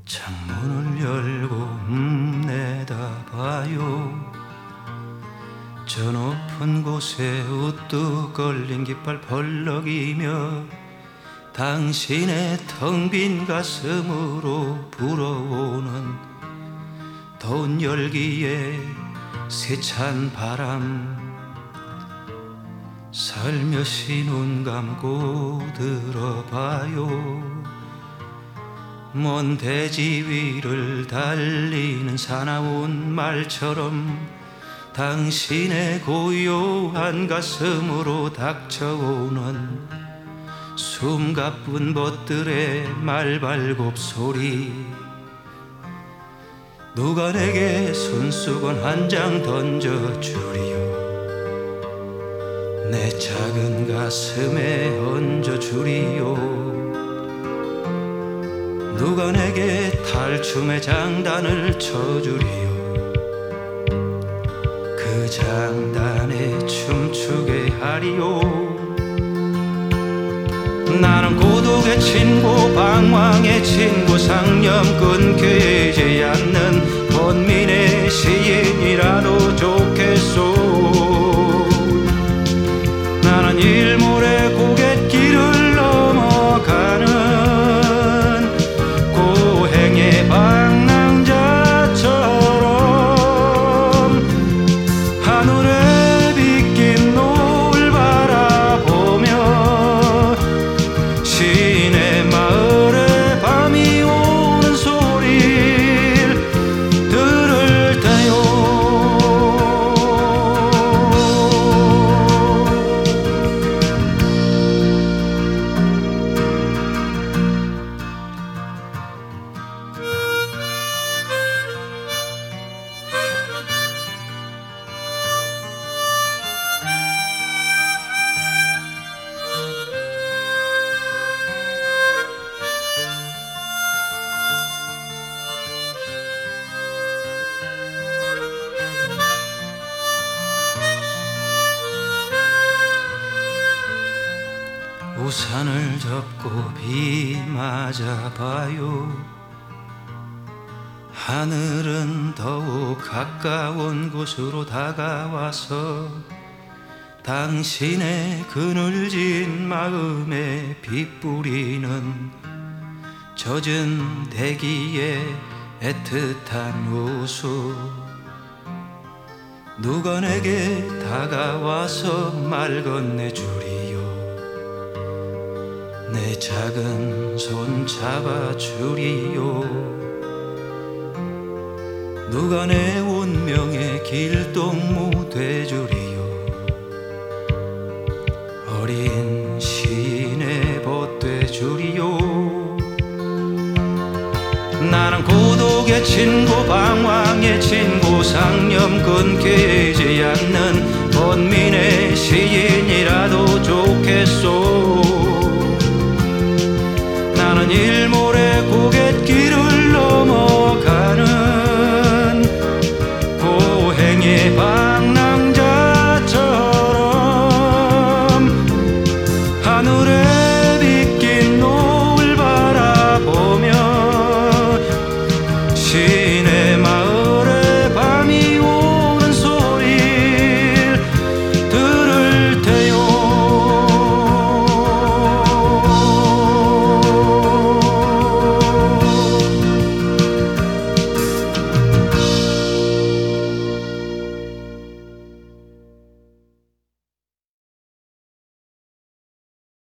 창문을 열고 내다봐요. 저 높은 곳에 우뚝 걸린 깃발 벌럭이며 당신의 텅 빈 가슴으로 불어오는 더운 열기에 세찬 바람, 살며시 눈 감고 들어봐요. 먼 대지 위를 달리는 사나운 말처럼 당신의 고요한 가슴으로 닥쳐오는 숨가쁜 벗들의 말발굽 소리. 누가 내게 손수건 한 장 던져주리요. 내 작은 가슴에 얹어주리요. 누가 내게 탈춤의 장단을 쳐주리요. 그 장단에 춤추게 하리요. 나는 고독의 친구, 방황의 친구, 상념 끊기지 않는 번민의 시인이라도 좋겠소. 나는 일몰의 고갯길을 넘어가는 고행의 방랑자처럼 하늘에 빗긴 노을 바라보며 시내 마을에 밤이 오는 소리를 들을 때요. 우산을 접고 비 맞아봐요. 하늘은 더욱 가까운 곳으로 다가와서 당신의 그늘진 마음에 빗뿌리는 젖은 대기의 애틋한 웃음. 누가 내게 다가와서 말 건네주리요. 내 작은 손 잡아주리요. 누가 내 운명의 길동무 돼주리요. 어린 시인의 벗 돼주리요. 나는 고독의 친구, 방황의 친구, 상념 끊기지 않는 번민의 시인이라도 좋겠소. 나는 일몰의